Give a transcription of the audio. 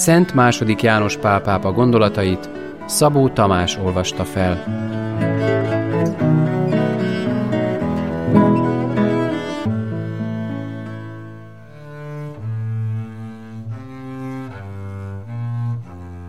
Szent II. János Pál pápa gondolatait Szabó Tamás olvasta fel.